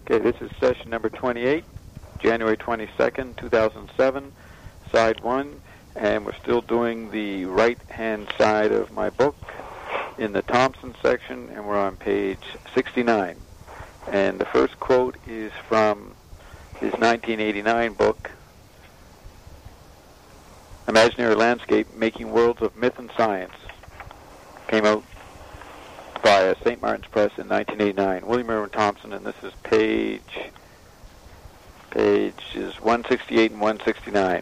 Okay, this is session number 28, January 22nd, 2007, side 1, and we're still doing the right-hand side of my book in the Thompson section, and we're on page 69. And the first quote is from his 1989 book, Imaginary Landscape, Making Worlds of Myth and Science. Came out by St. Martin's Press in 1989. William Irwin Thompson, and this is pages 168 and 169.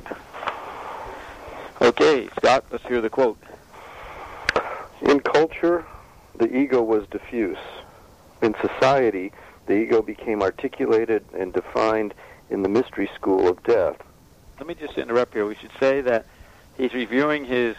Okay, Scott, let's hear the quote. In culture, the ego was diffuse. In society, the ego became articulated and defined in the mystery school of death. Let me just interrupt here. We should say that he's reviewing his,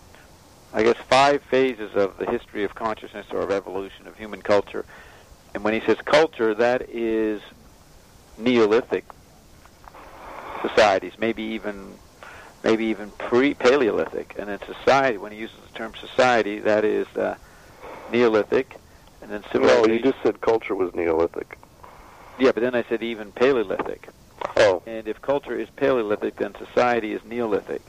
5 phases of the history of consciousness or of evolution of human culture. And when he says culture, that is Neolithic societies, maybe even pre-Paleolithic. And then society, when he uses the term society, that is Neolithic. And then civilization. No, you just said culture was Neolithic. Yeah, but then I said even Paleolithic. Oh. And if culture is Paleolithic, then society is Neolithic.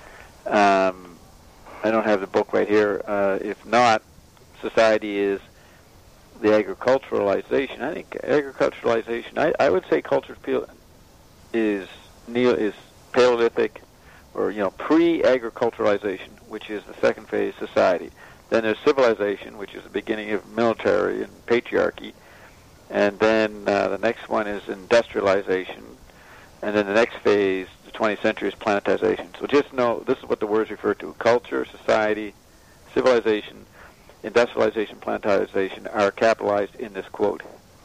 I don't have the book right here. If not, society is the agriculturalization. I think agriculturalization, I would say culture is Paleolithic, or pre-agriculturalization, which is the second phase, society. Then there's civilization, which is the beginning of military and patriarchy. And then the next one is industrialization. And then the next phase, the 20th century, is planetization. So just know, this is what the words refer to. Culture, society, civilization, industrialization, planetization are capitalized in this quote.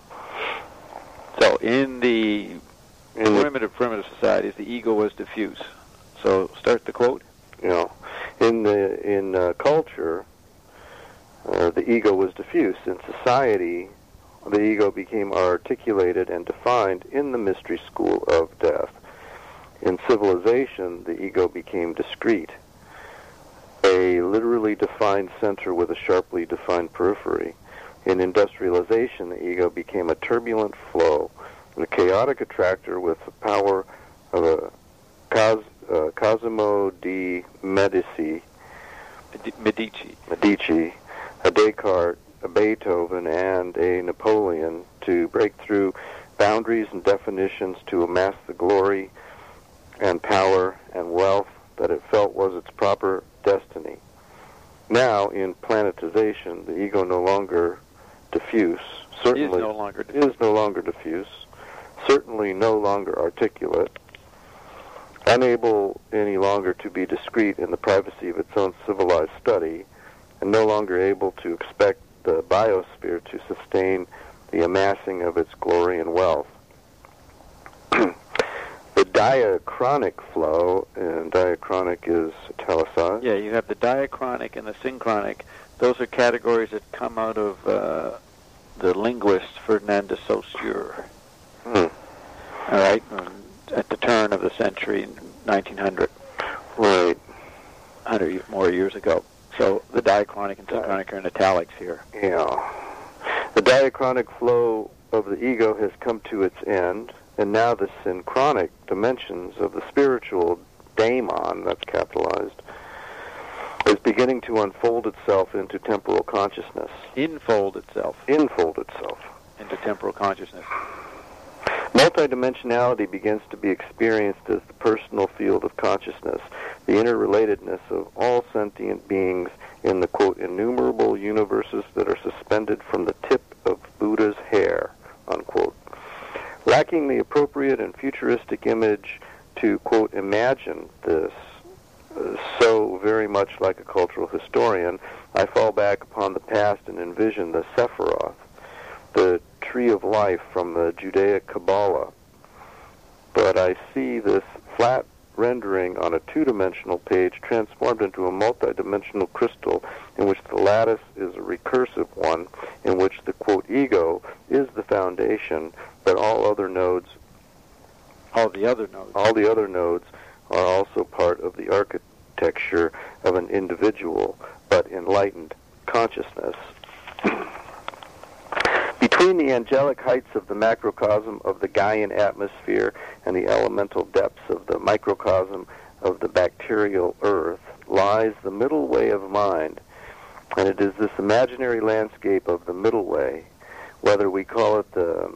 So in the primitive societies, the ego was diffuse. So start the quote. Yeah. In culture, the ego was diffuse. In society, the ego became articulated and defined in the mystery school of death. In civilization, the ego became discrete, a literally defined center with a sharply defined periphery. In industrialization, the ego became a turbulent flow, a chaotic attractor with the power of a Cosimo de' Medici, a Descartes, a Beethoven, and a Napoleon to break through boundaries and definitions to amass the glory and power and wealth that it felt was its proper destiny. Now, in planetization, the ego no longer diffuse, certainly is no longer diffuse, certainly no longer articulate, unable any longer to be discreet in the privacy of its own civilized study, and no longer able to expect the biosphere to sustain the amassing of its glory and wealth. The diachronic flow, and diachronic is italicized. Yeah, you have the diachronic and the synchronic. Those are categories that come out of the linguist Ferdinand de Saussure. All right, at the turn of the century, 1900. Right. 100 more years ago. So the diachronic and synchronic are in italics here. Yeah. The diachronic flow of the ego has come to its end, and now the synchronic dimensions of the spiritual daemon, that's capitalized, is beginning to unfold itself into temporal consciousness. Infold itself. Into temporal consciousness. Multidimensionality begins to be experienced as the personal field of consciousness, the interrelatedness of all sentient beings in the, quote, innumerable universes that are suspended from the tip of Buddha's hair, unquote. Lacking the appropriate and futuristic image to, quote, imagine this, so very much like a cultural historian, I fall back upon the past and envision the Sephiroth, the tree of life from the Judaic Kabbalah. But I see this flat rendering on a two-dimensional page transformed into a multi-dimensional crystal in which the lattice is a recursive one, in which the, quote, ego is the foundation, but all the other nodes are also part of the architecture of an individual but enlightened consciousness. Between the angelic heights of the macrocosm of the Gaian atmosphere and the elemental depths of the microcosm of the bacterial earth lies the middle way of mind, and it is this imaginary landscape of the middle way, whether we call it the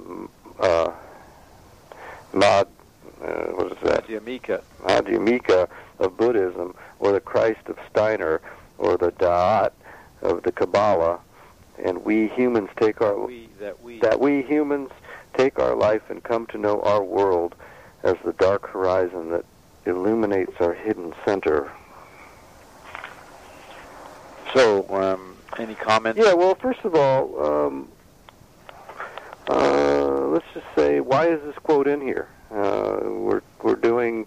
what is that? Madhyamika of Buddhism, or the Christ of Steiner, or the Da'at of the Kabbalah, and we humans take our we humans take our life and come to know our world as the dark horizon that illuminates our hidden center. So, any comments? Yeah, well, first of all, let's just say, why is this quote in here? We're doing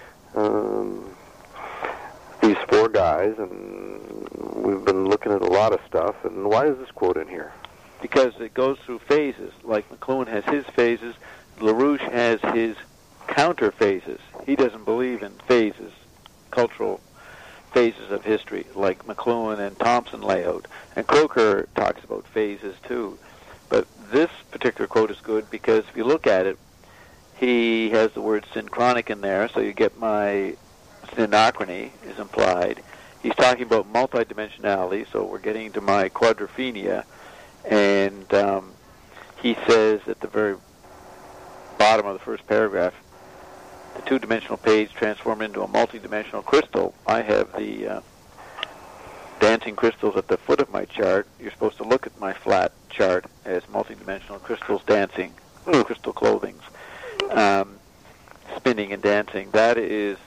these four guys, and we've been looking at a lot of stuff, and why is this quote in here? Because it goes through phases. Like McLuhan has his phases, LaRouche has his counter phases. He doesn't believe in phases, cultural phases of history, like McLuhan and Thompson lay out. And Croker talks about phases too. But this particular quote is good because if you look at it, he has the word synchronic in there, so you get my synochrony is implied. He's talking about multidimensionality, so we're getting into my quadrophenia. And he says at the very bottom of the first paragraph, the two-dimensional page transformed into a multi-dimensional crystal. I have the dancing crystals at the foot of my chart. You're supposed to look at my flat chart as multi-dimensional crystals dancing, crystal clothings, spinning and dancing. That is,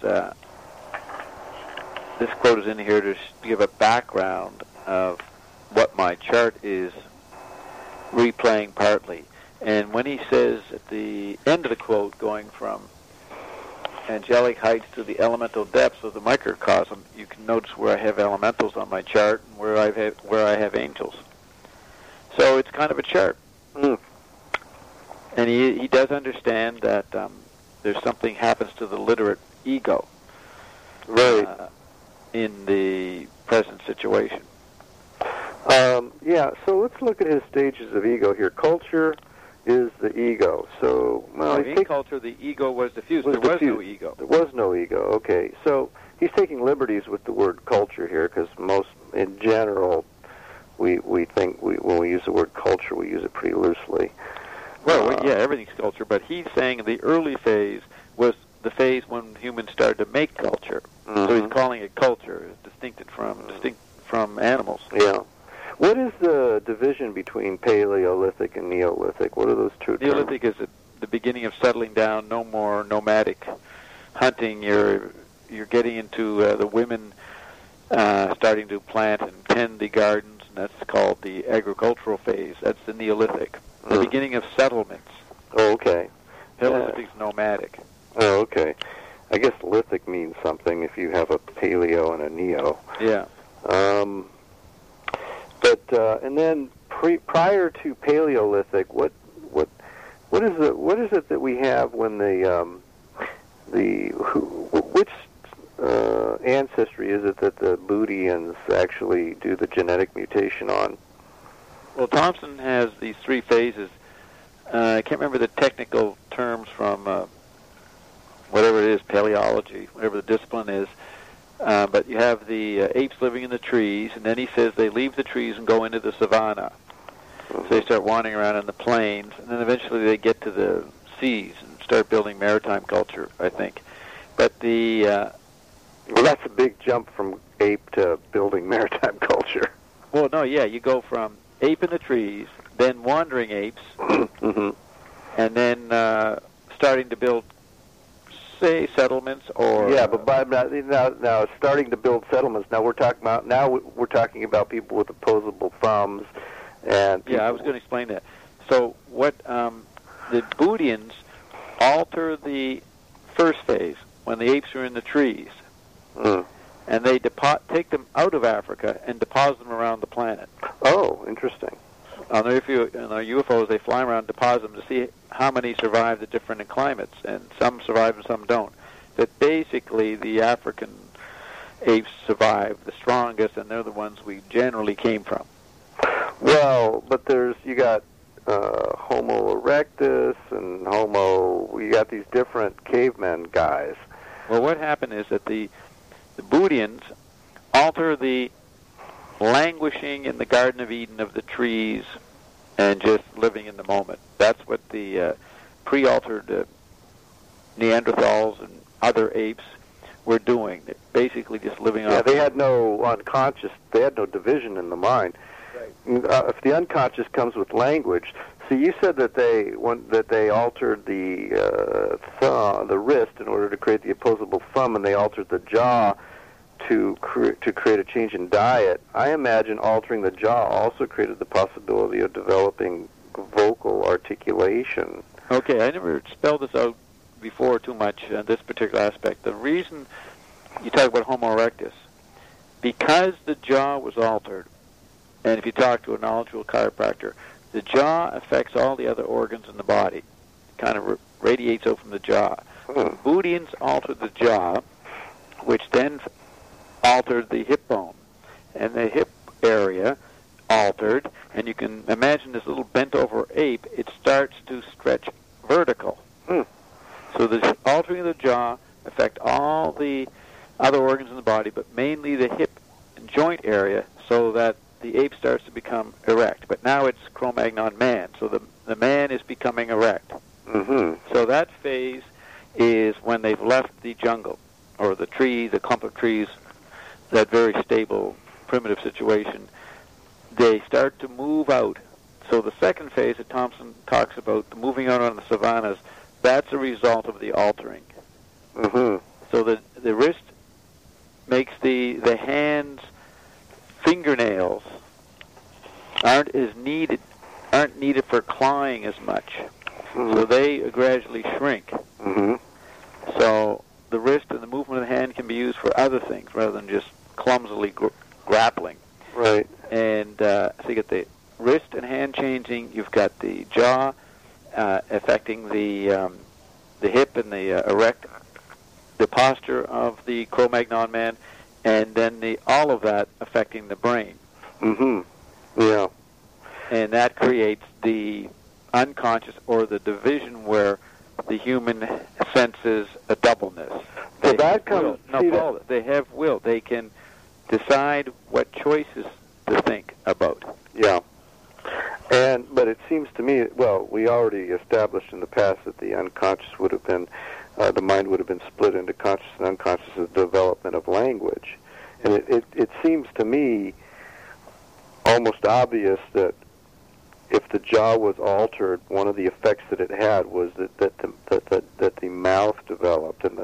this quote is in here to give a background of what my chart is replaying partly. And when he says at the end of the quote, going from angelic heights to the elemental depths of the microcosm, you can notice where I have elementals on my chart and where I have angels. So it's kind of a chart. And he does understand that there's something happens to the literate ego in the present situation. Yeah, so let's look at his stages of ego here. Culture is the ego. So, in culture, the ego was diffused. There was no ego. There was no ego. Okay, so he's taking liberties with the word culture here, because most, in general, we think when we use the word culture, we use it pretty loosely. Well, yeah, everything's culture, but he's saying the early phase was the phase when humans started to make culture. So he's calling it culture, distinct from animals. Yeah. What is the division between Paleolithic and Neolithic? What are those two terms? Neolithic is the beginning of settling down, no more nomadic hunting. You're getting into the women starting to plant and tend the gardens, and that's called the agricultural phase. That's the Neolithic. The beginning of settlements. Oh, okay. Paleolithic's nomadic. Oh, okay. I guess lithic means something if you have a paleo and a neo. Yeah. But and then prior to Paleolithic, what is it that we have when which ancestry is it that the Budians actually do the genetic mutation on? Well, Thompson has these three phases. I can't remember the technical terms from whatever it is, paleology, whatever the discipline is. But you have the apes living in the trees, and then he says they leave the trees and go into the savanna. So they start wandering around in the plains, and then eventually they get to the seas and start building maritime culture, I think. But well, that's a big jump from ape to building maritime culture. Well, no, yeah, you go from ape in the trees, then wandering apes, and then starting to build, say, settlements or but by now starting to build settlements. Now we're talking about people with opposable thumbs, and people. I was going to explain that. So what the Budians alter the first phase when the apes are in the trees, and they take them out of Africa and deposit them around the planet. Oh, interesting. On their UFOs, they fly around and deposit them to see how many survive the different climates, and some survive and some don't. That basically the African apes survive the strongest, and they're the ones we generally came from. Well, but you got Homo erectus and we got these different cavemen guys. Well, what happened is that the Budians alter the languishing in the Garden of Eden of the trees and just living in the moment. That's what the pre-altered Neanderthals and other apes were doing. They're basically just living off. Yeah, they had no unconscious, they had no division in the mind. Right. If the unconscious comes with language, so you said that they altered the wrist in order to create the opposable thumb, and they altered the jaw to create a change in diet. I imagine altering the jaw also created the possibility of developing vocal articulation. Okay, I never spelled this out before too much on this particular aspect. The reason you talk about Homo erectus, because the jaw was altered, and if you talk to a knowledgeable chiropractor, the jaw affects all the other organs in the body. It kind of radiates out from the jaw. Budians altered the jaw, which then altered the hip bone. And the hip area altered, and you can imagine this little bent-over ape, it starts to stretch vertical. So the altering of the jaw affect all the other organs in the body, but mainly the hip and joint area, so that the ape starts to become erect. But now it's Cro-Magnon man, so the man is becoming erect. So that phase is when they've left the jungle, or the tree, the clump of trees, that very stable, primitive situation. They start to move out. So the second phase that Thompson talks about, the moving out on the savannas, that's a result of the altering. So the wrist makes the hand's fingernails aren't needed for clawing as much. So they gradually shrink. So the wrist and the movement of the hand can be used for other things rather than just clumsily grappling. Right. And so you get the wrist and hand changing. You've got the jaw affecting the hip and the the posture of the Cro-Magnon man, and then all of that affecting the brain. Yeah. And that creates the unconscious, or the division where the human senses a doubleness. So that comes... They have will. They can decide what choices to think about. Yeah. But it seems to me, well, we already established in the past that the unconscious would have been, the mind would have been split into conscious and unconscious as the development of language. And it seems to me almost obvious that if the jaw was altered, one of the effects that it had was that the mouth developed and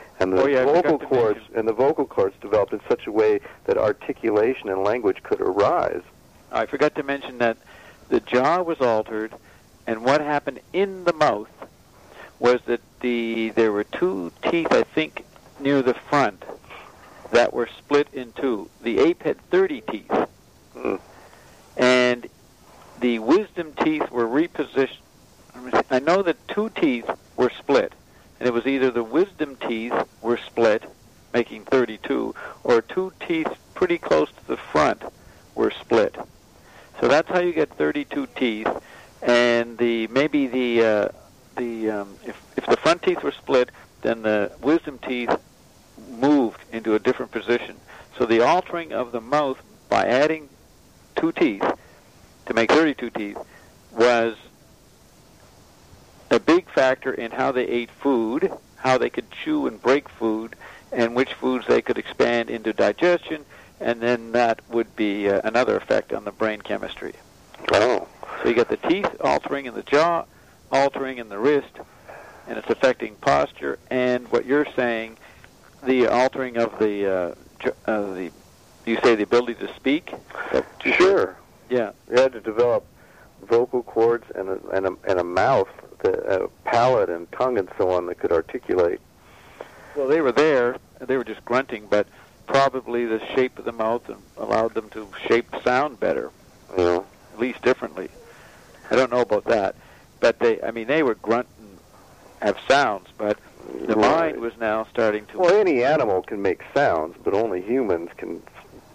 the vocal cords developed in such a way that articulation and language could arise. I forgot to mention that the jaw was altered, and what happened in the mouth was that there were two teeth, I think, near the front that were split in two. The ape had 30 teeth, and the wisdom teeth were repositioned. I know that 2 teeth were split, and it was either the wisdom teeth were split, making 32, or 2 teeth pretty close to the front were split. So that's how you get 32 teeth, and if the front teeth were split, then the wisdom teeth moved into a different position. So the altering of the mouth by adding 2 teeth to make 32 teeth was a big factor in how they ate food, how they could chew and break food, and which foods they could expand into digestion, and then that would be another effect on the brain chemistry. Oh. So you get the teeth altering in the jaw, altering in the wrist, and it's affecting posture, and what you're saying, the altering of you say the ability to speak? Sure. Yeah. You had to develop vocal cords and a mouth, a palate and tongue and so on that could articulate. Well, they were there. They were just grunting, but probably the shape of the mouth allowed them to shape sound better, Yeah. at least differently. I don't know about that, but they were grunt and have sounds, but the mind was now starting to... Well, any animal can make sounds, but only humans can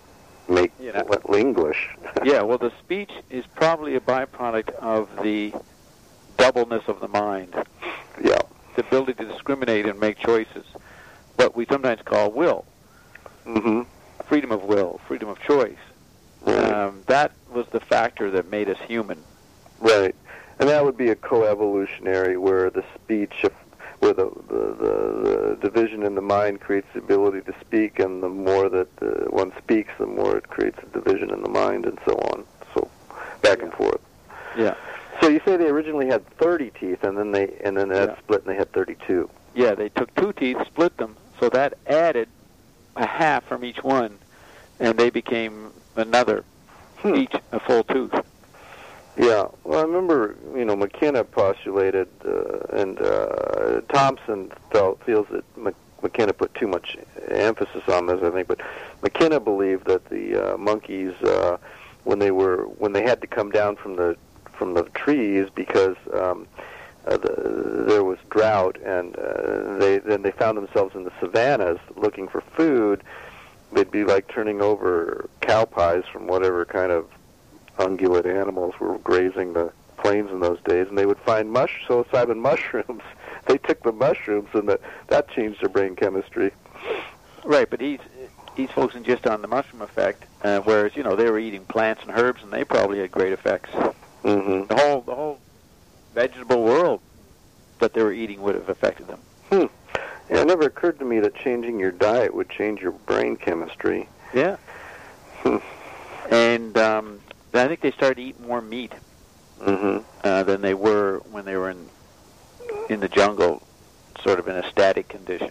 make English. Yeah, well, the speech is probably a byproduct of the doubleness of the mind. Yeah. The ability to discriminate and make choices. What we sometimes call will. Mm-hmm. Freedom of will, freedom of choice. Right. That was the factor that made us human. Right. And that would be a coevolutionary where the speech, where the division in the mind creates the ability to speak, and the more that one speaks, the more it creates a division in the mind, and so on. So back and forth. Yeah. So you say they originally had 30 teeth, and then that split, and they had 32. Yeah, they took 2 teeth, split them, so that added a half from each one, and they became another, each a full tooth. Yeah, well, I remember, McKenna postulated, and Thompson feels that McKenna put too much emphasis on this, I think, but McKenna believed that the monkeys, when they had to come down from the trees because there was drought, and they found themselves in the savannas looking for food, they'd be like turning over cow pies from whatever kind of ungulate animals were grazing the plains in those days, and they would find psilocybin mushrooms. They took the mushrooms, and that changed their brain chemistry. Right, but he's focusing just on the mushroom effect, whereas they were eating plants and herbs, and they probably had great effects. Mm-hmm. The whole vegetable world that they were eating would have affected them. Yeah, it never occurred to me that changing your diet would change your brain chemistry. Yeah. And I think they started to eat more meat than they were when they were in the jungle, sort of in a static condition.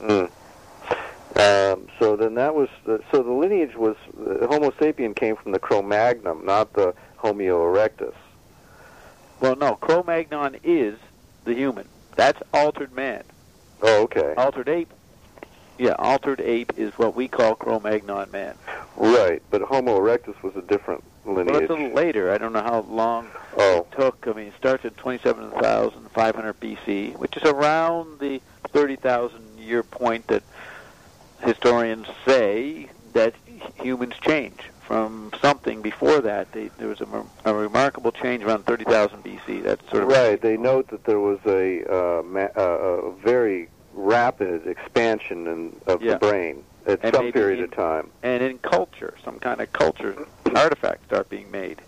So then the lineage was Homo sapien came from the Cro-Magnon, not the Homo erectus. Well, no, Cro-Magnon is the human. That's altered man. Oh, okay. Altered ape. Yeah, altered ape is what we call Cro-Magnon man. Right, but Homo erectus was a different lineage. Well, it's a little later. I don't know how long it took. I mean, it starts at 27,500 BC, which is around the 30,000-year point that historians say that humans change. From something before that, there was a remarkable change around 30,000 BC. That's sort of right. They note that there was a very rapid expansion of the brain at some period of time. And in culture, some kind of culture artifacts start being made.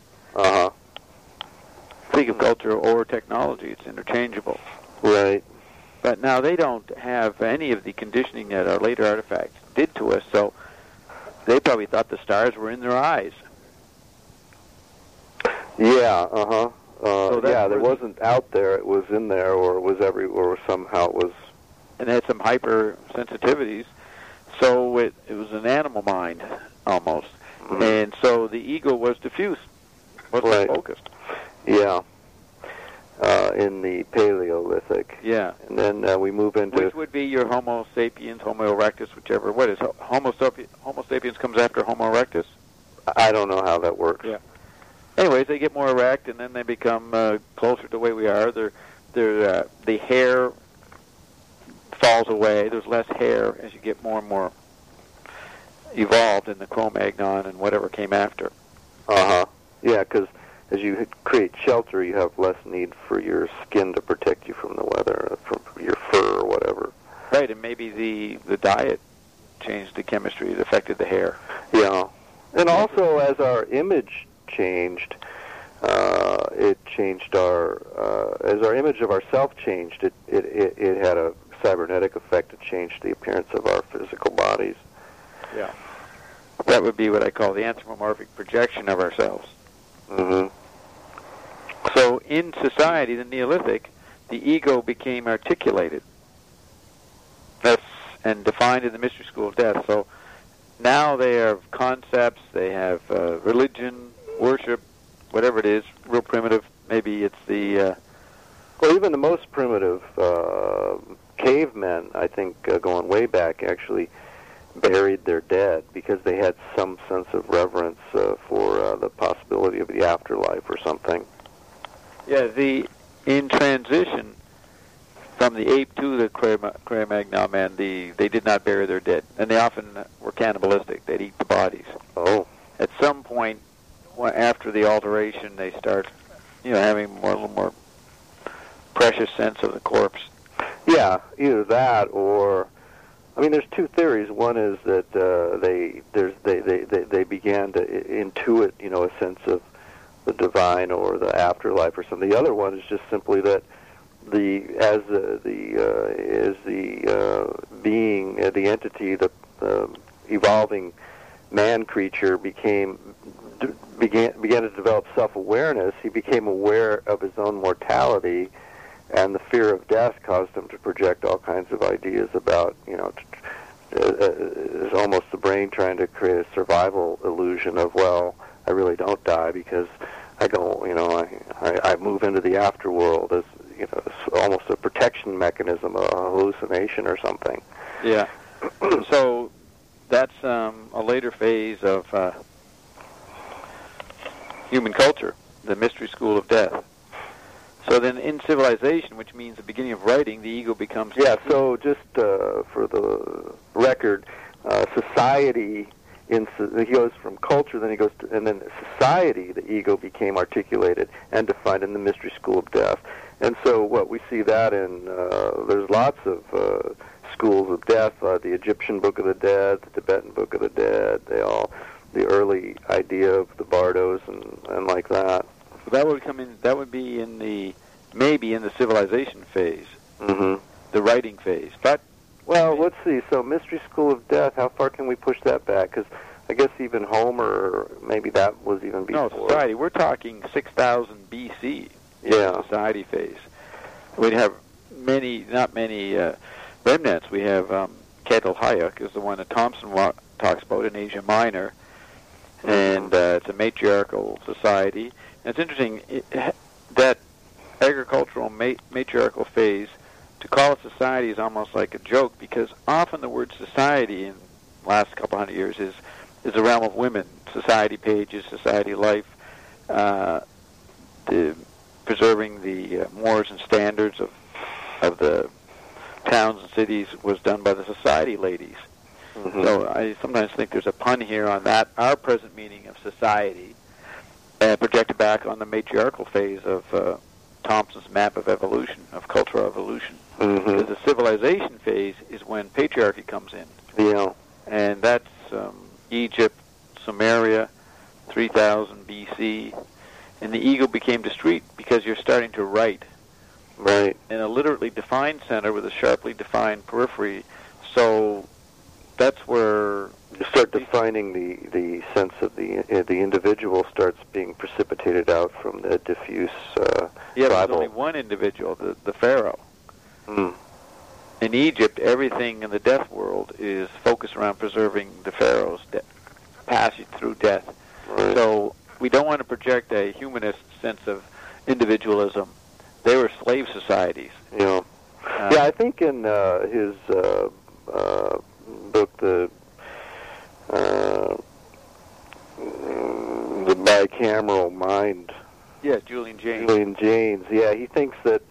Think of culture or technology; it's interchangeable. Right. But now they don't have any of the conditioning that our later artifacts did to us, so they probably thought the stars were in their eyes. Yeah, there wasn't out there; it was in there, or it was or somehow it was. And it had some hypersensitivities, so it was an animal mind almost, and so the ego was diffuse, wasn't focused. Yeah. In the Paleolithic. Yeah. And then we move into... Which would be your Homo sapiens, Homo erectus, whichever. What is Homo sapiens comes after Homo erectus? I don't know how that works. Yeah. Anyways, they get more erect, and then they become closer to the way we are. The hair falls away. There's less hair as you get more and more evolved in the Cro-Magnon and whatever came after. Yeah, because as you create shelter, you have less need for your skin to protect you from the weather, from your fur or whatever. Right, and maybe the diet changed the chemistry. It affected the hair. Yeah. And also, as our image changed, it changed as our image of ourself changed, it had a cybernetic effect. It changed the appearance of our physical bodies. Yeah. That would be what I call the anthropomorphic projection of ourselves. So in society, the Neolithic, the ego became articulated. And defined in the Mystery School of Death. So now they have concepts, they have religion, worship, whatever it is, real primitive. Maybe it's the... Well, even the most primitive cavemen, I think, going way back, actually buried their dead because they had some sense of reverence for the possibility of the afterlife or something. Yeah, in transition from the ape to the Cro-Magnon man, they did not bury their dead, and they often were cannibalistic. They'd eat the bodies. Oh. at some point after the alteration, they start, having a little more precious sense of the corpse. Yeah, either that or, there's two theories. One is that they began to intuit, a sense of the divine or the afterlife or something. The other one is just simply that the being, the entity, the evolving man creature began to develop self-awareness. He became aware of his own mortality, and the fear of death caused him to project all kinds of ideas about, it's almost the brain trying to create a survival illusion of, well, I really don't die because I go, I move into the afterworld as, it's almost a protection mechanism, a hallucination or something. Yeah. So that's a later phase of human culture, the mystery school of death. So then in civilization, which means the beginning of writing, the ego becomes... Yeah, so just for the record, society, he goes from culture, then he goes to, and then society, the ego became articulated and defined in the mystery school of death. And so what we see that in, there's lots of schools of death, the Egyptian Book of the Dead, the Tibetan Book of the Dead, the early idea of the bardos and like that. So that would come in. That would be maybe in the civilization phase, the writing phase. But let's see. So mystery school of death. How far can we push that back? Because I guess even Homer, maybe that was even before. No, society. We're talking 6,000 BC. Yeah, society phase. We'd have not many remnants. We have Kettle Hayek is the one that Thompson talks about in Asia Minor, and it's a matriarchal society. And it's interesting that agricultural matriarchal phase, to call it society is almost like a joke, because often the word society in the last couple hundred years is the realm of women. Society pages, society life, preserving the mores and standards of the towns and cities was done by the society ladies. So I sometimes think there's a pun here on that, our present meaning of society, projected back on the matriarchal phase of Thompson's map of evolution, of cultural evolution. Because the civilization phase is when patriarchy comes in. Yeah. And that's Egypt, Sumeria, 3000 BC. And the ego became discrete because you're starting to write. Right. In a literally defined center with a sharply defined periphery. So that's where you start defining the sense of the individual starts being precipitated out from the diffuse there's only one individual, the pharaoh. In Egypt, everything in the death world is focused around preserving the pharaoh's passage through death. Right. So we don't want to project a humanist sense of individualism. They were slave societies. Yeah. I think in his book, the bicameral mind. Yeah, Julian Jaynes. Julian Jaynes. Yeah, he thinks that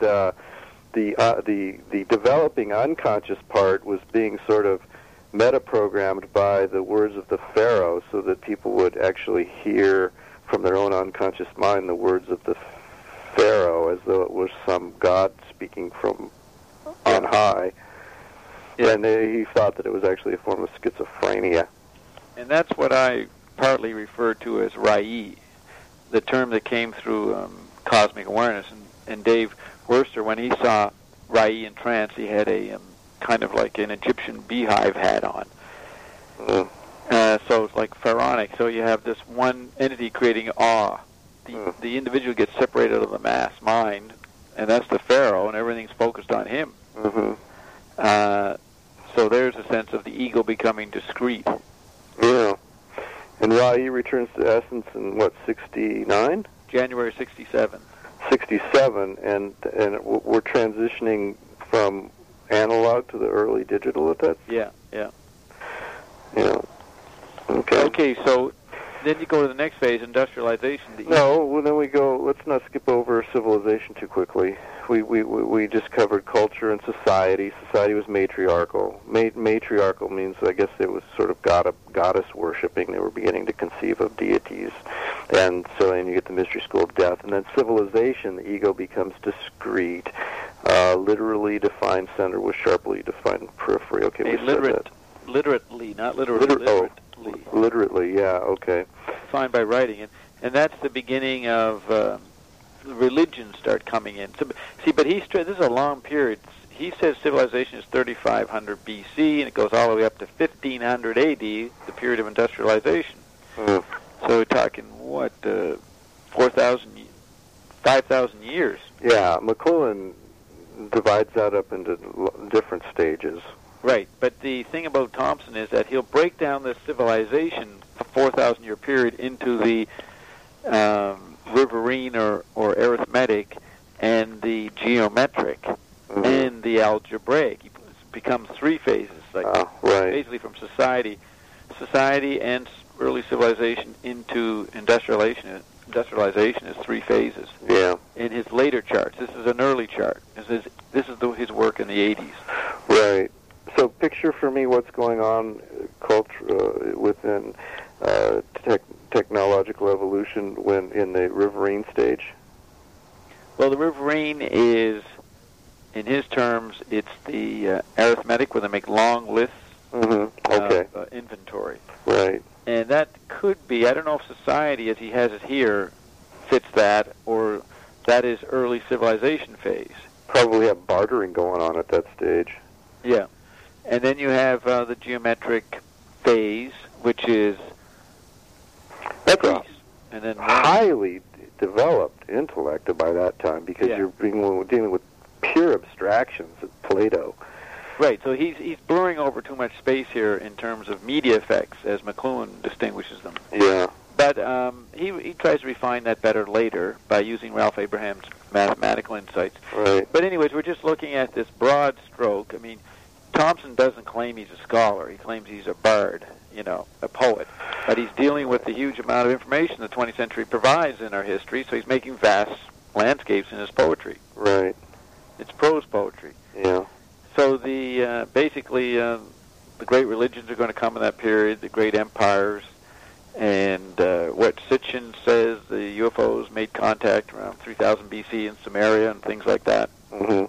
the developing unconscious part was being sort of meta-programmed by the words of the pharaoh, so that people would actually hear from their own unconscious mind the words of the pharaoh as though it was some god speaking from on high. Yeah. And he thought that it was actually a form of schizophrenia. And that's what I partly refer to as Rai, the term that came through cosmic awareness. And Dave Worster, when he saw Rai in trance, he had a kind of like an Egyptian beehive hat on. So it's like pharaonic. So you have this one entity creating awe. The individual gets separated out of the mass mind, and that's the pharaoh, and everything's focused on him. So there's a sense of the ego becoming discrete. Yeah. And Rai returns to essence in, 69? January 67. 67, and we're transitioning from analog to the early digital at that? Yeah. Yeah. Okay. Okay, so Then you go to the next phase, industrialization. No, well, then we go. Let's not skip over civilization too quickly. We just covered culture and society. Society was matriarchal. Matriarchal means, I guess, it was sort of goddess worshipping. They were beginning to conceive of deities, and so then you get the mystery school of death. And then civilization, the ego becomes discrete, literally defined center with sharply defined periphery. Okay, we said that. Literately, not literally. Literately. Literately, yeah. Okay. Defined by writing, and that's the beginning of. Religions start coming in. So, see, but this is a long period. He says civilization is 3,500 B.C. and it goes all the way up to 1,500 A.D., the period of industrialization. So we're talking, 4,000, 5,000 years. Yeah, McLuhan divides that up into different stages. Right, but the thing about Thompson is that he'll break down this civilization, a 4,000-year period, into the riverine or arithmetic and the geometric and the algebraic. It becomes three phases, right. Basically from society and early civilization into industrialization. Industrialization is three phases. Yeah. In his later charts, this is an early chart. This is his work in the 80s. Right. So picture for me what's going on within technological evolution when in the riverine stage. Well, the riverine is, in his terms, it's the arithmetic where they make long lists of inventory. Right. And that could be, I don't know if society, as he has it here, fits that, or that is early civilization phase. Probably have bartering going on at that stage. Yeah. And then you have the geometric phase, which is Greece. And then highly developed intellect by that time, because you're dealing with pure abstractions of Plato. Right, so he's blurring over too much space here in terms of media effects, as McLuhan distinguishes them. Yeah. But he tries to refine that better later by using Ralph Abraham's mathematical insights. Right. But anyways, we're just looking at this broad stroke. I mean, Thompson doesn't claim he's a scholar. He claims he's a bard, a poet. But he's dealing with the huge amount of information the 20th century provides in our history, so he's making vast landscapes in his poetry. Right. It's prose poetry. Yeah. So the basically the great religions are going to come in that period, the great empires, and what Sitchin says, the UFOs made contact around 3000 BC in Samaria and things like that. Mm-hmm.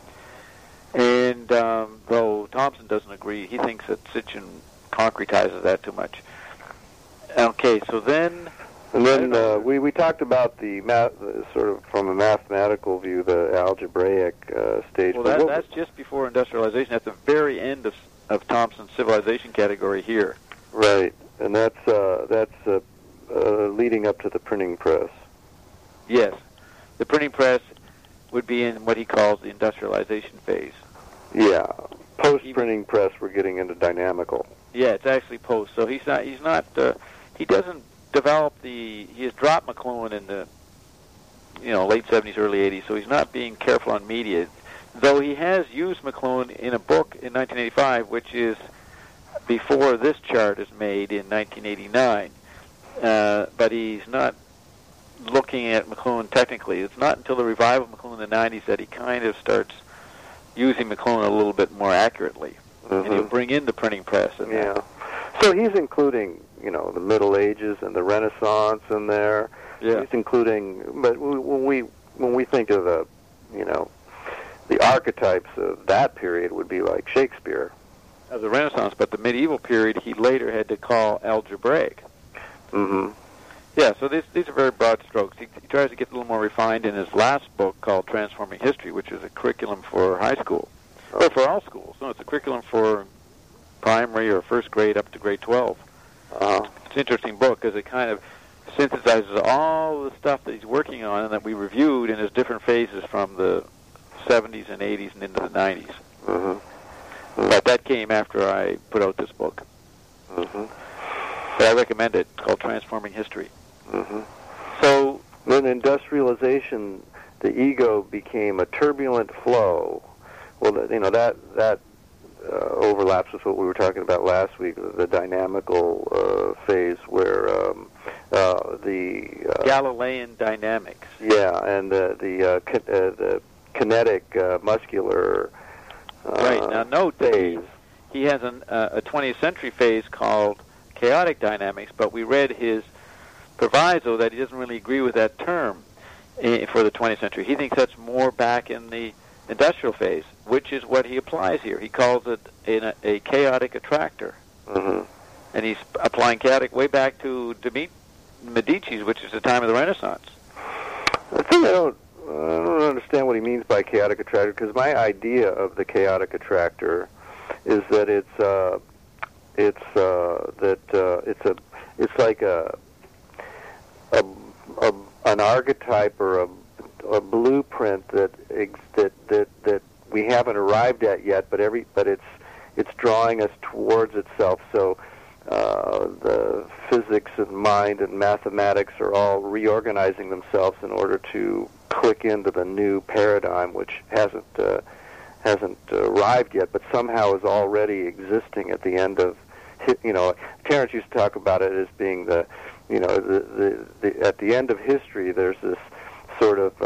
And though Thompson doesn't agree, he thinks that Sitchin concretizes that too much. Okay, so then... And then we talked about the sort of from a mathematical view, the algebraic stage. Well, that's just before industrialization. At the very end of Thompson's civilization category here. Right, and that's leading up to the printing press. Yes, the printing press would be in what he calls the industrialization phase. Yeah, post-printing press, we're getting into dynamical. Yeah, it's actually post. So he doesn't develop he has dropped McLuhan in the late 70s, early 80s, so he's not being careful on media, though he has used McLuhan in a book in 1985, which is before this chart is made in 1989, but he's not looking at McLuhan technically. It's not until the revival of McLuhan in the 90s that he kind of starts using McLuhan a little bit more accurately, and he'll bring in the printing press. Yeah. So he's including, the Middle Ages and the Renaissance in there. Yeah. He's including, but when we think of the archetypes of that period would be like Shakespeare. Of the Renaissance, but the medieval period he later had to call algebraic. Mm-hmm. Yeah, so these are very broad strokes. He tries to get a little more refined in his last book called Transforming History, which is a curriculum for high school, or for all schools. No, it's a curriculum for primary or first grade up to grade 12. It's an interesting book because it kind of synthesizes all the stuff that he's working on and that we reviewed in his different phases from the 70s and 80s and into the 90s. Mm-hmm. But that came after I put out this book. Mm-hmm. But I recommend it. It's called Transforming History. Mm-hmm. So when industrialization, the ego became a turbulent flow. Well, that overlaps with what we were talking about last week, the dynamical phase, where the Galilean dynamics. Yeah, and the kinetic muscular right. Now note phase. that he has a 20th century phase called chaotic dynamics, but we read his proviso that he doesn't really agree with that term for the 20th century. He thinks that's more back in the industrial phase, which is what he applies here. He calls it a chaotic attractor. Mm-hmm. And he's applying chaotic way back to Medici's, which is the time of the Renaissance. I think I don't understand what he means by chaotic attractor, because my idea of the chaotic attractor is that it's like an archetype or a blueprint that we haven't arrived at yet, but it's drawing us towards itself. So the physics and mind and mathematics are all reorganizing themselves in order to click into the new paradigm, which hasn't arrived yet, but somehow is already existing at the end of. Terence used to talk about it as being the at the end of history. There's this sort of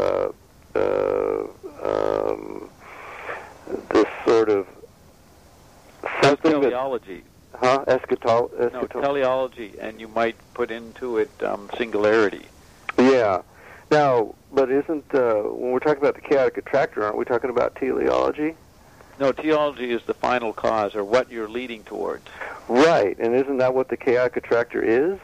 something teleology. Eschatology. Teleology, and you might put into it singularity. Yeah. Now, but isn't when we're talking about the chaotic attractor, aren't we talking about teleology? No, teleology is the final cause, or what you're leading towards. Right, and isn't that what the chaotic attractor is?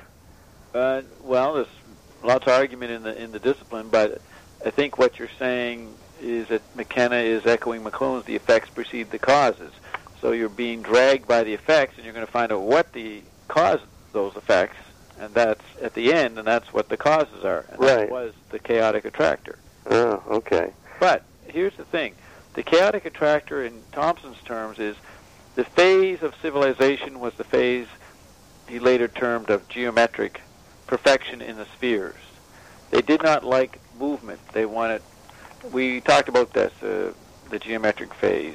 Well, there's lots of argument in the discipline, but I think what you're saying is that McKenna is echoing McLuhan's, the effects precede the causes. So you're being dragged by the effects, and you're going to find out what caused those effects, and that's at the end, and that's what the causes are. And right. That was the chaotic attractor. Oh, okay. But here's the thing. The chaotic attractor, in Thompson's terms, is the phase of civilization was the phase he later termed of geometric perfection in the spheres. They did not like movement. They wanted, we talked about this, the geometric phase.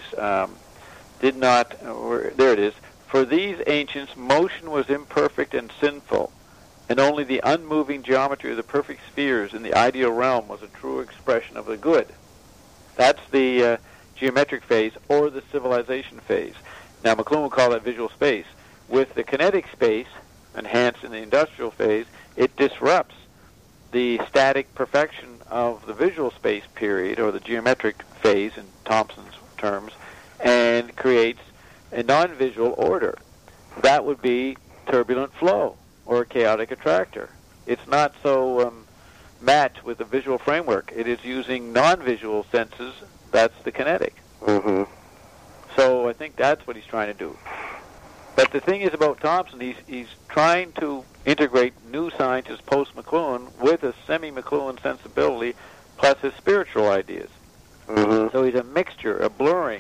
Did not, there it is. For these ancients, motion was imperfect and sinful, and only the unmoving geometry of the perfect spheres in the ideal realm was a true expression of the good. That's the geometric phase, or the civilization phase. Now, McLuhan would call that visual space. With the kinetic space, enhanced in the industrial phase, it disrupts the static perfection of the visual space period, or the geometric phase in Thompson's terms, and creates a non-visual order. That would be turbulent flow, or a chaotic attractor. It's not so matched with the visual framework. It is using non-visual senses. That's the kinetic. Mm-hmm. So I think that's what he's trying to do. But the thing is about Thompson, he's trying to integrate new sciences post-McLuhan with a semi-McLuhan sensibility plus his spiritual ideas. Mm-hmm. So he's a mixture, a blurring,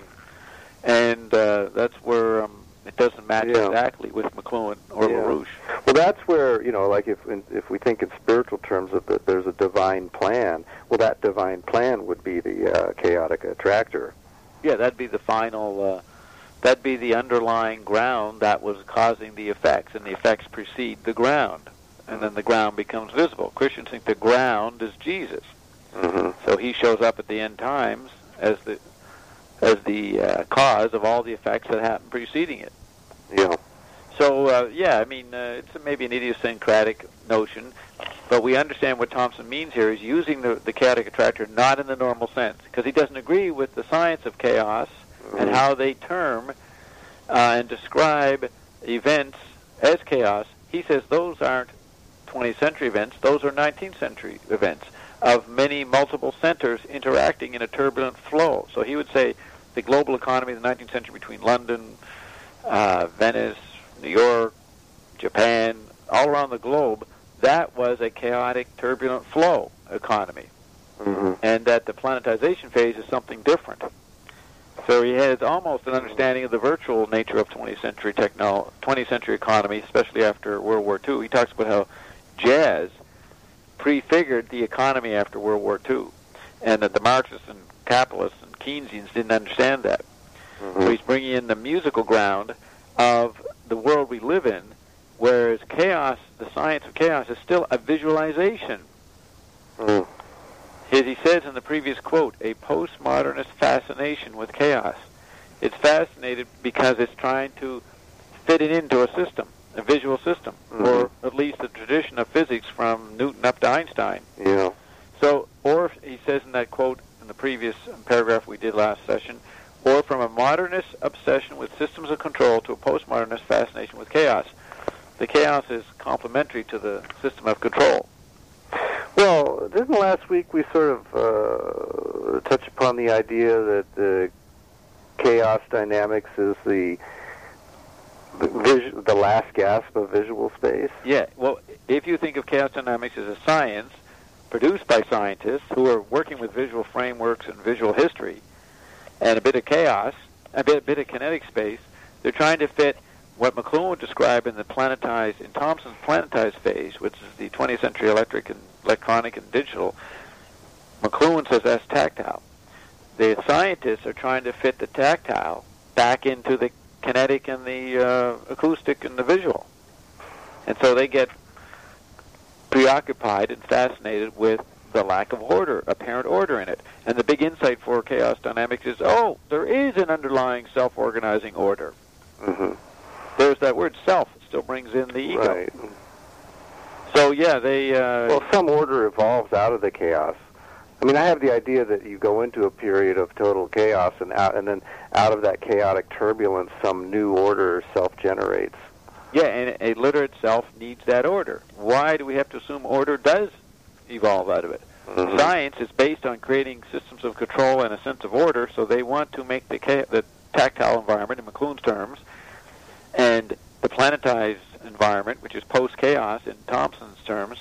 and that's where it doesn't match exactly with McLuhan or LaRouche. Well, that's where, like if we think in spiritual terms of that there's a divine plan, well, that divine plan would be the chaotic attractor. Yeah, that'd be the final, that'd be the underlying ground that was causing the effects, and the effects precede the ground, and then the ground becomes visible. Christians think the ground is Jesus. Mm-hmm. So he shows up at the end times as the cause of all the effects that happened preceding it. Yeah. So, it's maybe an idiosyncratic notion, but we understand what Thompson means here. He's using the chaotic attractor not in the normal sense, because he doesn't agree with the science of chaos and how they term and describe events as chaos. He says those aren't 20th century events, those are 19th century events of many multiple centers interacting in a turbulent flow. So he would say the global economy of the 19th century between London, Venice, New York, Japan, all around the globe, that was a chaotic, turbulent flow economy. Mm-hmm. And that the planetization phase is something different. So he has almost an understanding of the virtual nature of 20th century economy, especially after World War II. He talks about how jazz prefigured the economy after World War II, and that the Marxists and capitalists and Keynesians didn't understand that. So he's bringing in the musical ground of the world we live in, whereas chaos, the science of chaos, is still a visualization. Mm. As he says in the previous quote, a postmodernist fascination with chaos. It's fascinated because it's trying to fit it into a system, a visual system, or at least the tradition of physics from Newton up to Einstein. Yeah. So, or he says in that quote in the previous paragraph we did last session, or from a modernist obsession with systems of control to a postmodernist fascination with chaos. The chaos is complementary to the system of control. Well, didn't last week we sort of touch upon the idea that the chaos dynamics is the last gasp of visual space? Yeah, well, if you think of chaos dynamics as a science produced by scientists who are working with visual frameworks and visual history, and a bit of chaos, a bit of kinetic space, they're trying to fit what McLuhan would describe in Thomson's planetized phase, which is the 20th century electronic and digital. McLuhan says that's tactile. The scientists are trying to fit the tactile back into the kinetic and the acoustic and the visual. And so they get preoccupied and fascinated with the lack of order, apparent order in it. And the big insight for chaos dynamics is, there is an underlying self-organizing order. Mm-hmm. There's that word self. It still brings in the ego. Right. So, yeah, they... well, some order evolves out of the chaos. I mean, I have the idea that you go into a period of total chaos, and then out of that chaotic turbulence, some new order self-generates. Yeah, and a literate self needs that order. Why do we have to assume order does evolve out of it? Mm-hmm. Science is based on creating systems of control and a sense of order, so they want to make the tactile environment, in McLuhan's terms, and the planetized environment, which is post-chaos in Thomson's terms,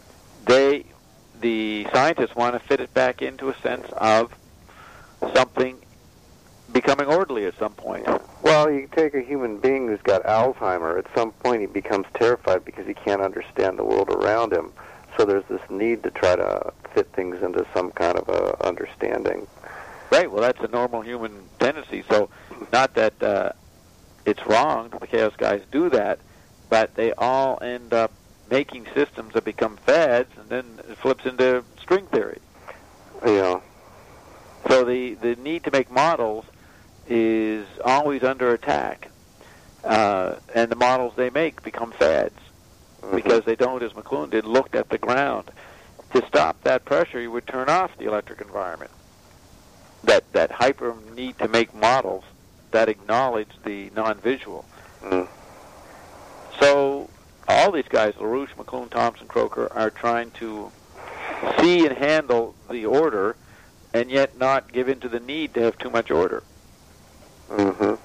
the scientists want to fit it back into a sense of something becoming orderly at some point. Well, you take a human being who's got Alzheimer. At some point he becomes terrified because he can't understand the world around him. So there's this need to try to fit things into some kind of a understanding. Right, well, that's a normal human tendency. So not that it's wrong that the chaos guys do that, but they all end up making systems that become fads, and then it flips into string theory. Yeah. So the need to make models is always under attack, and the models they make become fads because they don't, as McLuhan did, look at the ground. To stop that pressure, you would turn off the electric environment. That hyper need to make models that acknowledge the non-visual. Mm. So all these guys, LaRouche, McLuhan, Thomson, Croker, are trying to see and handle the order and yet not give in to the need to have too much order. Mm-hmm.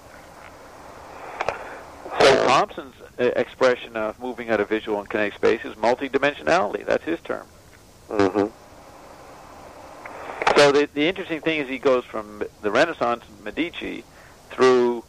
So Thomson's expression of moving out of visual and kinetic space is multidimensionality. That's his term. Mm-hmm. So the interesting thing is he goes from the Renaissance, Medici, through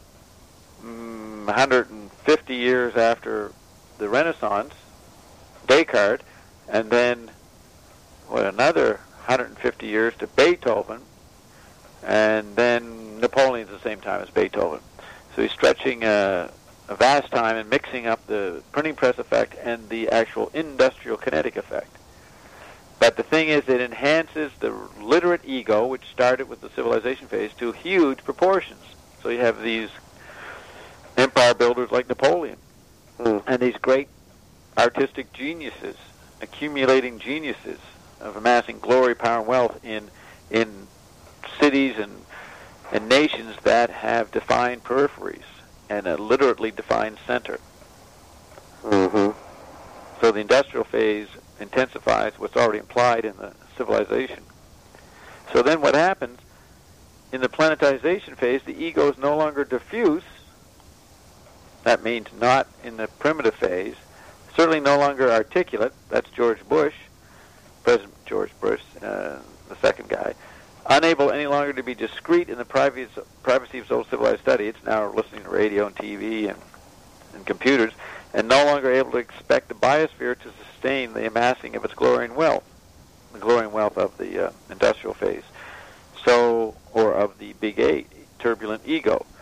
150 years after the Renaissance, Descartes, and then another 150 years to Beethoven, and then Napoleon at the same time as Beethoven. So he's stretching a vast time and mixing up the printing press effect and the actual industrial kinetic effect. But the thing is, it enhances the literate ego, which started with the civilization phase, to huge proportions. So you have these empire builders like Napoleon, and these great artistic geniuses, accumulating geniuses of amassing glory, power, and wealth in cities and nations that have defined peripheries and a literately defined center. Mm-hmm. So the industrial phase intensifies what's already implied in the civilization. So then what happens, in the planetization phase, the ego is no longer diffuse. That means not in the primitive phase. Certainly no longer articulate. That's George Bush, President George Bush, the second guy. Unable any longer to be discreet in the privacy of old civilized study. It's now listening to radio and TV and computers, and no longer able to expect the biosphere to sustain the amassing of its glory and wealth, the glory and wealth of the industrial phase, or of the big A, turbulent ego.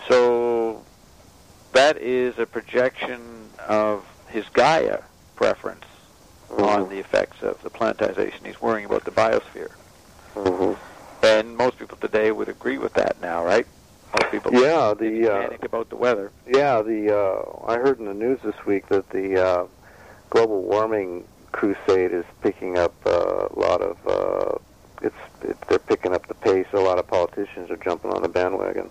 So that is a projection of his Gaia preference on the effects of the planetization. He's worrying about the biosphere. And most people today would agree with that now, right? Most people panic about the weather. Yeah, I heard in the news this week that the global warming crusade is picking up a lot of they're picking up the pace. A lot of politicians are jumping on the bandwagon.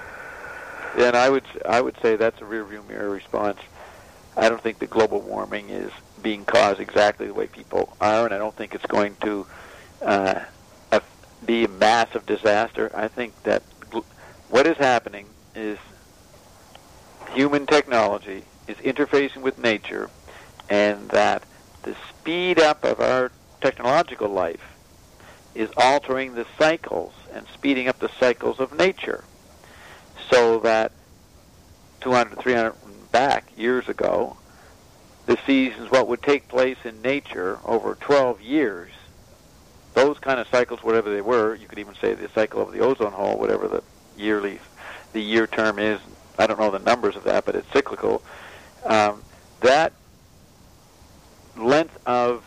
And I would say that's a rearview mirror response. I don't think the global warming is being caused exactly the way people are, and I don't think it's going to be a massive disaster. I think that what is happening is human technology is interfacing with nature, and that the speed up of our technological life is altering the cycles and speeding up the cycles of nature, so that 200, 300 back years ago, the seasons, what would take place in nature over 12 years, those kind of cycles, whatever they were, you could even say the cycle of the ozone hole, whatever the year term is, I don't know the numbers of that, but it's cyclical. That length of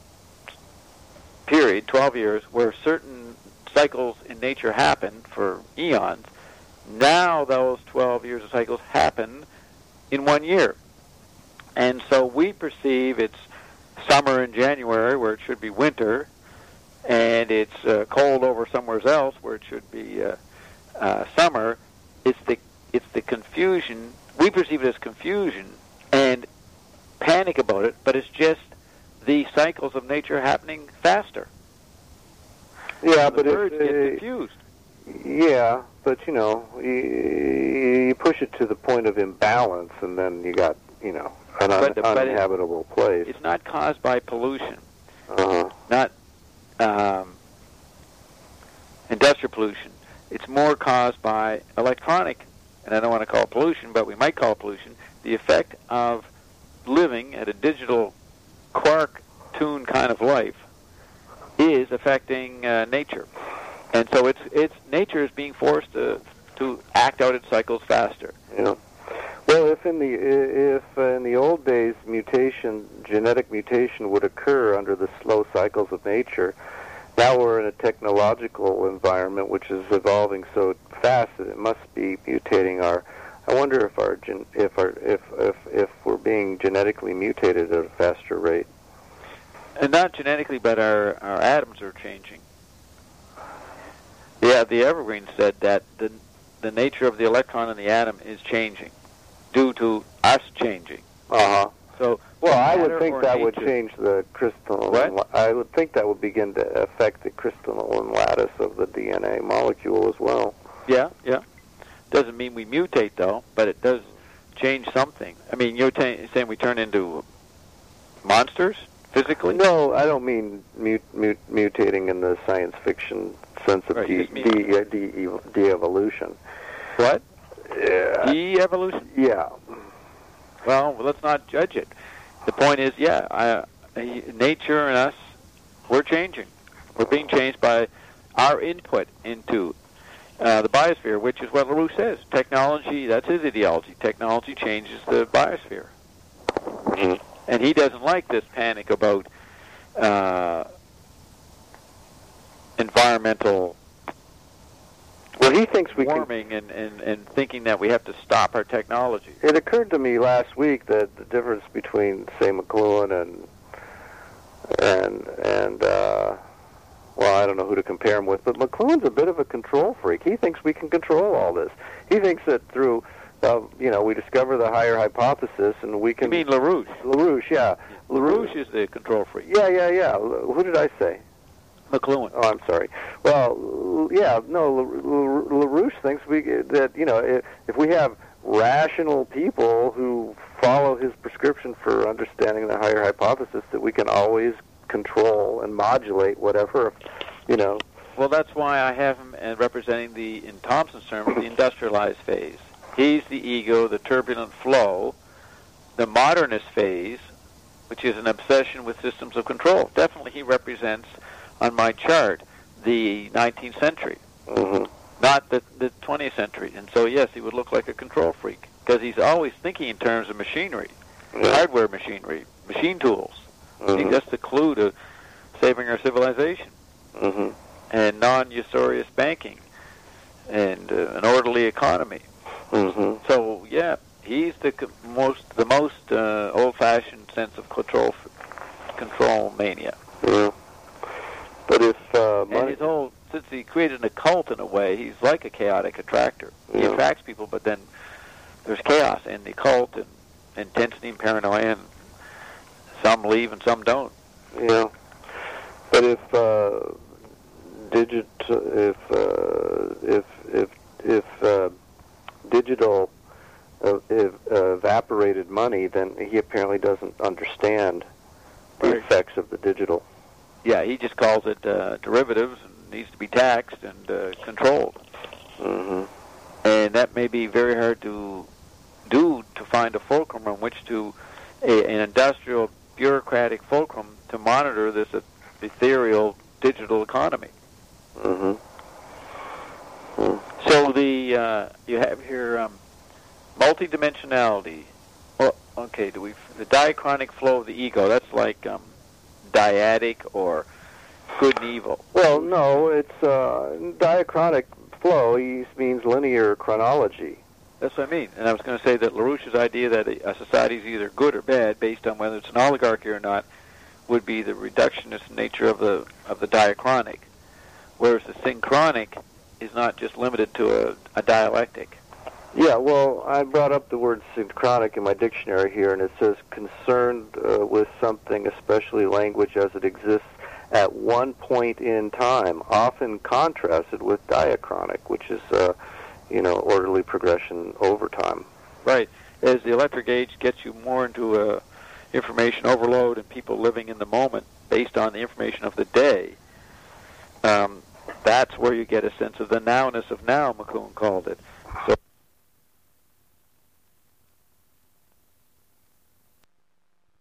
period, 12 years, where certain cycles in nature happen for eons, now those 12 years of cycles happen in 1 year. And so we perceive it's summer in January where it should be winter, and it's cold over somewhere else where it should be summer. It's the confusion. We perceive it as confusion and panic about it, but it's just the cycles of nature happening faster. Yeah, so but the birds get confused. Yeah, but you push it to the point of imbalance, and then you got an uninhabitable place. It's not caused by pollution, not industrial pollution. It's more caused by electronic, and I don't want to call it pollution, but we might call it pollution, the effect of living at a digital quark-tuned kind of life is affecting nature. And so it's nature is being forced to act out its cycles faster. Yeah. Well, if in the old days genetic mutation would occur under the slow cycles of nature, now we're in a technological environment which is evolving so fast that it must be mutating our. I wonder if we're being genetically mutated at a faster rate. And not genetically, but our atoms are changing. Yeah, the Evergreen said that the nature of the electron and the atom is changing due to us changing. So, well, I would think that would change the crystalline. What? I would think that would begin to affect the crystalline lattice of the DNA molecule as well. Yeah. Doesn't mean we mutate though, but it does change something. I mean, you're saying we turn into monsters physically? No, I don't mean mutating in the science fiction sense of de-evolution. What? Yeah. De-evolution? Yeah. Well, let's not judge it. The point is, nature and us, we're changing. We're being changed by our input into the biosphere, which is what LaRue says. Technology, that's his ideology. Technology changes the biosphere. Mm-hmm. And he doesn't like this panic about environmental he thinks we warming and thinking that we have to stop our technology. It occurred to me last week that the difference between, say, McLuhan and I don't know who to compare him with, but McLuhan's a bit of a control freak. He thinks we can control all this. He thinks that through, we discover the higher hypothesis and we can... You mean LaRouche? LaRouche, yeah. LaRouche is the control freak. Yeah. Who did I say? McLuhan. Oh, I'm sorry. Well, LaRouche thinks if we have rational people who follow his prescription for understanding the higher hypothesis, that we can always control and modulate whatever, Well, that's why I have him representing in Thompson's terms, the industrialized phase. He's the ego, the turbulent flow, the modernist phase, which is an obsession with systems of control. Definitely he represents, on my chart, the 19th century. Mm-hmm. not the 20th century. And so, yes, he would look like a control freak because he's always thinking in terms of machinery, hardware machinery, machine tools. I think that's the clue to saving our civilization. And non-usurious banking and an orderly economy. So, yeah, he's the most old-fashioned sense of control mania. Yeah. But if and his whole, since he created an occult in a way, he's like a chaotic attractor. He attracts people, but then there's chaos in the occult and intensity and paranoia, and some leave and some don't. Yeah. But if digital evaporated money, then he apparently doesn't understand the effects of the digital. Yeah, he just calls it derivatives and needs to be taxed and controlled. And that may be very hard to do, to find a fulcrum on which to, an industrial bureaucratic fulcrum to monitor this ethereal digital economy. So you have here multidimensionality. Well, okay, the diachronic flow of the ego, that's like dyadic or good and evil. Well, no, it's diachronic flow means linear chronology. That's what I mean. And I was going to say that LaRouche's idea that a society is either good or bad based on whether it's an oligarchy or not would be the reductionist nature of the diachronic, whereas the synchronic is not just limited to a dialectic. Yeah, well, I brought up the word synchronic in my dictionary here, and it says concerned with something, especially language as it exists at one point in time, often contrasted with diachronic, which is, orderly progression over time. Right. As the electric age gets you more into information overload and people living in the moment based on the information of the day, that's where you get a sense of the nowness of now, McCune called it. So